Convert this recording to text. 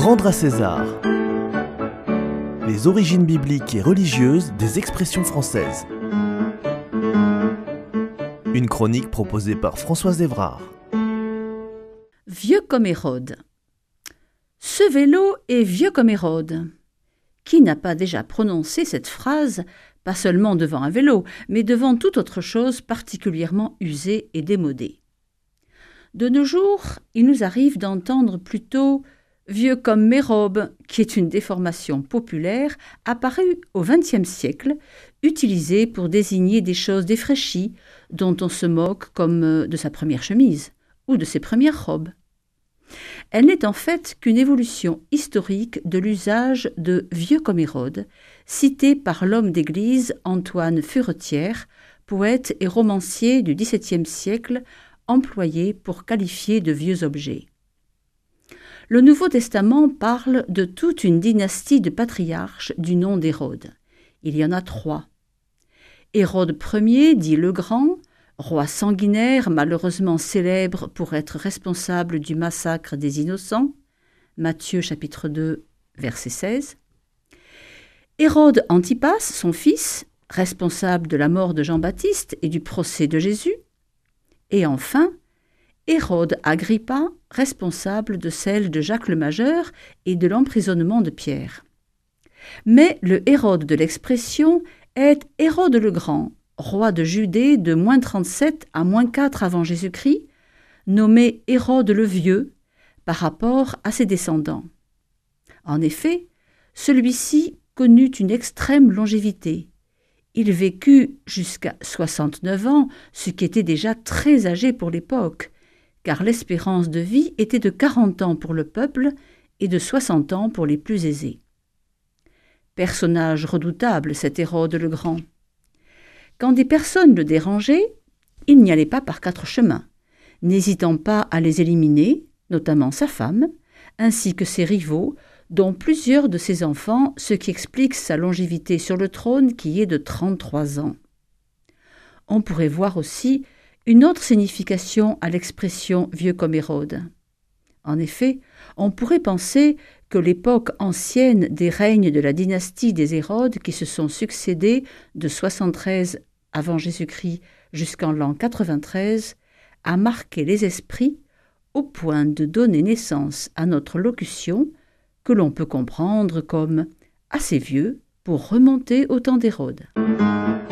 Rendre à César. Les origines bibliques et religieuses des expressions françaises. Une chronique proposée par Françoise Evrard. Vieux comme Hérode. Ce vélo est vieux comme Hérode. Qui n'a pas déjà prononcé cette phrase, pas seulement devant un vélo, mais devant toute autre chose particulièrement usée et démodée? De nos jours, il nous arrive d'entendre plutôt « vieux comme Mérobe », qui est une déformation populaire apparue au XXe siècle, utilisée pour désigner des choses défraîchies dont on se moque comme de sa première chemise ou de ses premières robes. Elle n'est en fait qu'une évolution historique de l'usage de « vieux comme Hérode », cité par l'homme d'église Antoine Furetière, poète et romancier du XVIIe siècle, employé pour qualifier de vieux objets. Le Nouveau Testament parle de toute une dynastie de patriarches du nom d'Hérode. Il y en a 3. Hérode Ier, dit le Grand, roi sanguinaire malheureusement célèbre pour être responsable du massacre des innocents, Matthieu chapitre 2, verset 16. Hérode Antipas, son fils, responsable de la mort de Jean-Baptiste et du procès de Jésus. Et enfin, Hérode Agrippa, responsable de celle de Jacques le Majeur et de l'emprisonnement de Pierre. Mais le Hérode de l'expression est Hérode le Grand, roi de Judée de -37 à -4 avant Jésus-Christ, nommé Hérode le Vieux par rapport à ses descendants. En effet, celui-ci connut une extrême longévité. Il vécut jusqu'à 69 ans, ce qui était déjà très âgé pour l'époque, car l'espérance de vie était de 40 ans pour le peuple et de 60 ans pour les plus aisés. Personnage redoutable, cet Hérode le Grand. Quand des personnes le dérangeaient, il n'y allait pas par 4 chemins, n'hésitant pas à les éliminer, notamment sa femme, ainsi que ses rivaux, dont plusieurs de ses enfants, ce qui explique sa longévité sur le trône qui est de 33 ans. On pourrait voir aussi une autre signification à l'expression « vieux comme Hérode ». En effet, on pourrait penser que l'époque ancienne des règnes de la dynastie des Hérodes qui se sont succédés de 73 avant Jésus-Christ jusqu'en l'an 93 a marqué les esprits au point de donner naissance à notre locution que l'on peut comprendre comme assez vieux pour remonter au temps d'Hérode.